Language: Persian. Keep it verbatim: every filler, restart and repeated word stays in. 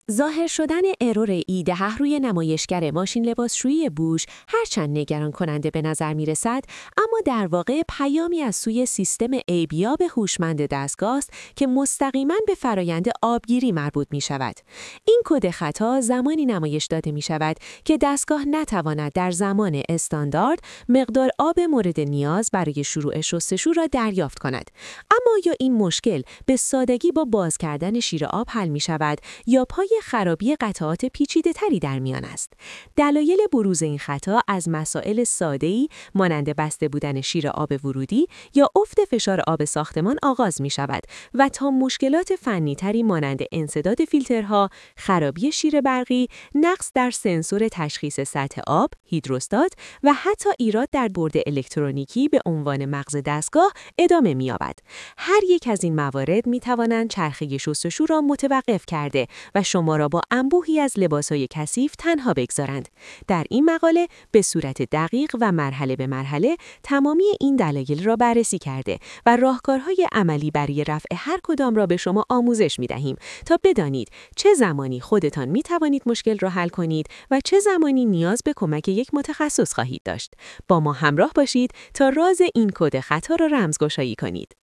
ظاهر شدن ارور ای ده روی نمایشگر ماشین لباسشویی بوش هرچند نگران کننده به نظر می رسد، اما در واقع پیامی از سوی سیستم ایبیاب هوشمند دستگاه است که مستقیما به فرایند آبگیری مربوط می شود. این کد خطا زمانی نمایش داده می شود که دستگاه نتواند در زمان استاندارد مقدار آب مورد نیاز برای شروع شستشو را دریافت کند. اما یا این مشکل به سادگی با باز کردن شیر آب حل می شود یا پای خرابی قطعات پیچیده‌تری در میان است. دلایل بروز این خطا از مسائل ساده‌ای مانند بسته بودن شیر آب ورودی یا افت فشار آب ساختمان آغاز می شود و تا مشکلات فنی‌تری مانند انسداد فیلترها، خرابی شیر برقی، نقص در سنسور تشخیص سطح آب، هیدروستات و حتی ایراد در برد الکترونیکی به عنوان مغز دستگاه ادامه می‌یابد. هر یک از این موارد می توانند چرخه شستشو را متوقف کرده و شما را با انبوهی از لباسهای کثیف تنها بگذارند. در این مقاله به صورت دقیق و مرحله به مرحله تمامی این دلایل را بررسی کرده و راهکارهای عملی برای رفع هر کدام را به شما آموزش می دهیم تا بدانید چه زمانی خودتان می توانید مشکل را حل کنید و چه زمانی نیاز به کمک یک متخصص خواهید داشت. با ما همراه باشید تا راز این کد خطا را رمزگشایی کنید.